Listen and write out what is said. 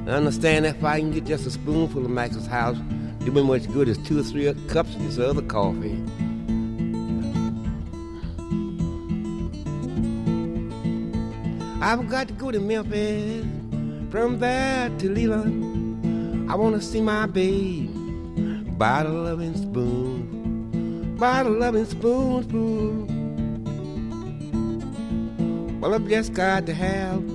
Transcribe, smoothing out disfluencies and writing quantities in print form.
I understand that if I can get just a spoonful of Max's house, do me much good as 2 or 3 cups of this other coffee. I've got to go to Memphis, from there to Leland. I want to see my babe by the loving spoon, by the loving spoonful. Well, I've just got to have